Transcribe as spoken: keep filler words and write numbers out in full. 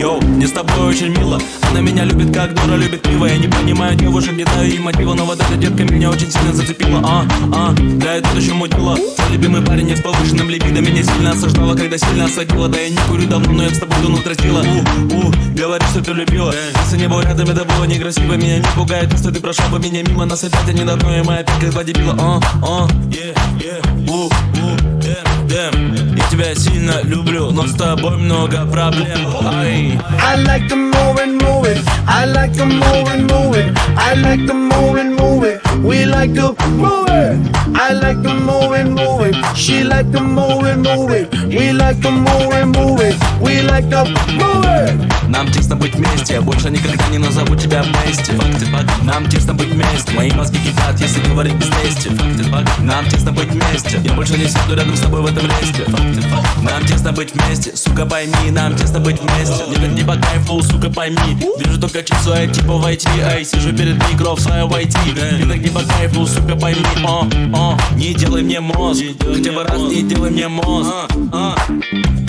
Йоу, мне с тобой очень мило. Она меня любит, как дура любит пиво. Я не понимаю девушек, не даю им мотива. Но вот эта детка меня очень сильно зацепила. А, а, да это еще мутила. Твой любимый парень не с повышенным либидо. Меня сильно осаждала, когда сильно осадила. Да я не курю давно, но я с тобой давно тростила. У, у, говори, что ты любила. Если не был рядом, это было некрасиво. Меня не пугает, если ты прошла бы меня мимо. Нас опять они давно, и мы опять как два дебила. А, а, yeah, yeah, у, у, damn, damn. Я тебя сильно люблю, но с тобой много проблем. Ай. I like to move and move it. I like to move and move it. I like to move and move it. We like to move it. I like to move and move it. She like to move and move it. We like to move and move it. We like to move it. Нам тесно быть вместе, я больше никогда не назову тебя вместе. Факты, факты. Нам тесно быть вместе, мои мозги кипят, если говорить без лести. Факты, факты. Нам тесно быть вместе, я больше не сяду рядом с тобой в этом лесте. Факты, факты. Нам тесно быть вместе, сука пойми, нам тесно быть вместе. Мне так не по кайфу, сука пойми. Вижу только часу, типа войти, эй, сижу перед микро, в свое войти. Мне так не по кайфу, сука пойми, о, о, не делай мне мозг, хотя бы раз не делай мне мозг.